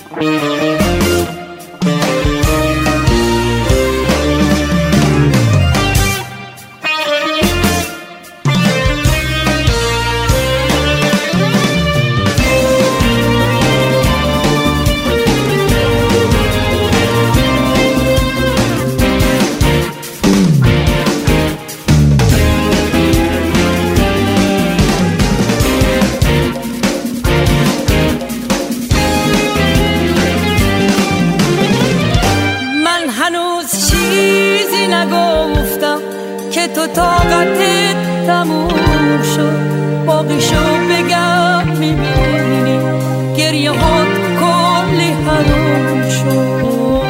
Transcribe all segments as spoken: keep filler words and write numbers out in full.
تو طاقتت تموم شد، باقیشو بگم میبینی گریه هات کلی حروم شد.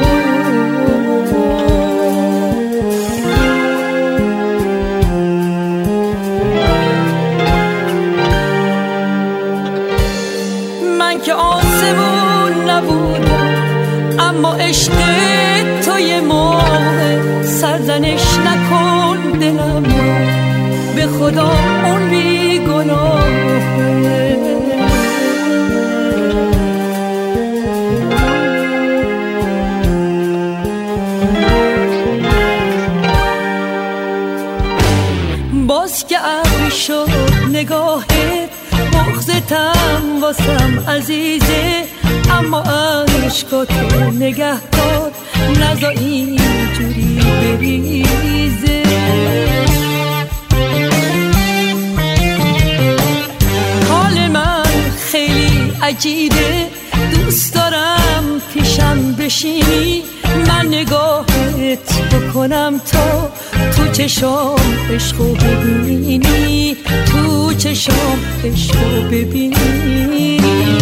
من که آسمون نبودم اما عشق تو یه موقع سرزنش نکن دلم رو، به خدا اون بی گناهه. باز که ابری شد نگاهت، بغضتم واسم عزیزه، اما عشقاتو نگه دار نزا اینجوری بریزه. حال من خیلی عجیبه، دوست دارم پیشم بشینی، من نگاهت بکنم تا تو چشام عشقو ببینی، تو چشام عشقو ببینی.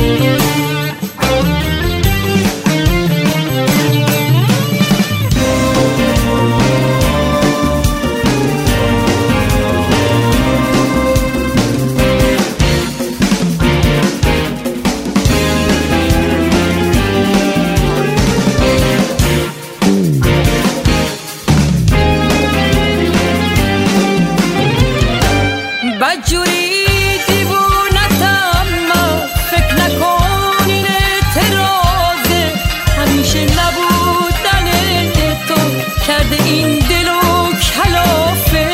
بدجوری دیوونتم من، فکر نکن این اعتراضه، همیشه نبودن تو کرده این دلو کلافه.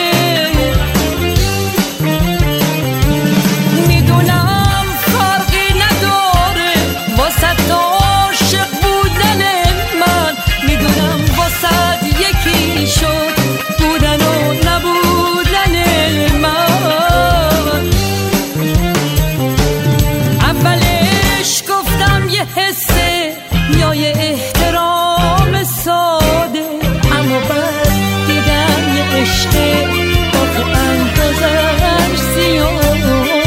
میدونم فرقی نداره واسه عاشق بودن من، میدونم واسه یکی شد بودن و نبودن من. اولش گفتم یه حسه یا یه احترام ساده، اما بعد دیدم یه عشقه آخه اندازش زیاده.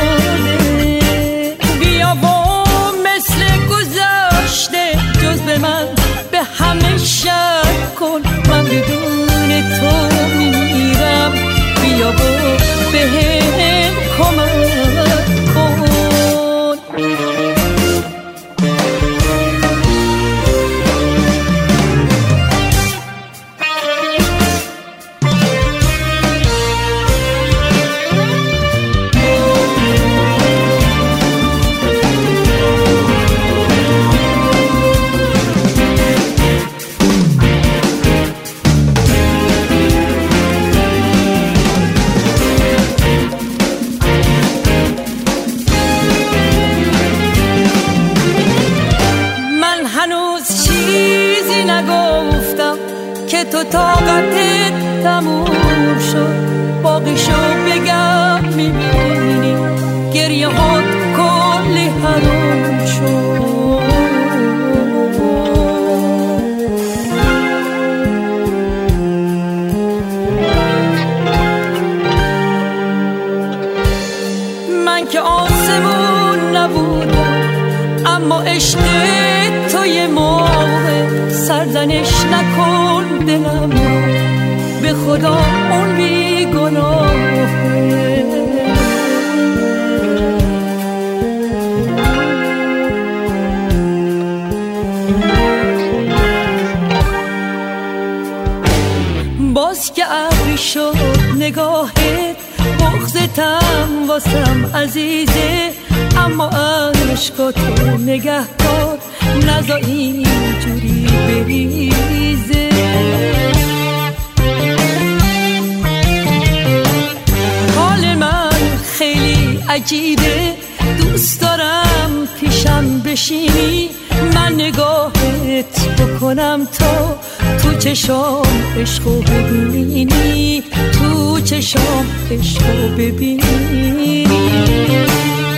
بیا و مثل گذشته جز به من به همه شک کن، من بدون تو میمیرم، بیا و به هم کمک کن. تو طاقتت تموم شد، باقیشو بگم میبینی گریه هات کلی حروم شد. من که آسمون نبودم اما عشق تو یه موقع سرزنش نکن دلم رو، به خدا اون بی گناهه. باز که ابری شد نگاهت، بغضتم واسم عزیزه، اما عشقاتو نگه دار نزا اینجوری بریزه. حال من خیلی عجیبه، دوست دارم پیشم بشینی، من نگاهت بکنم تا تو چشام عشقو ببینی، تو چشام عشقو ببینی.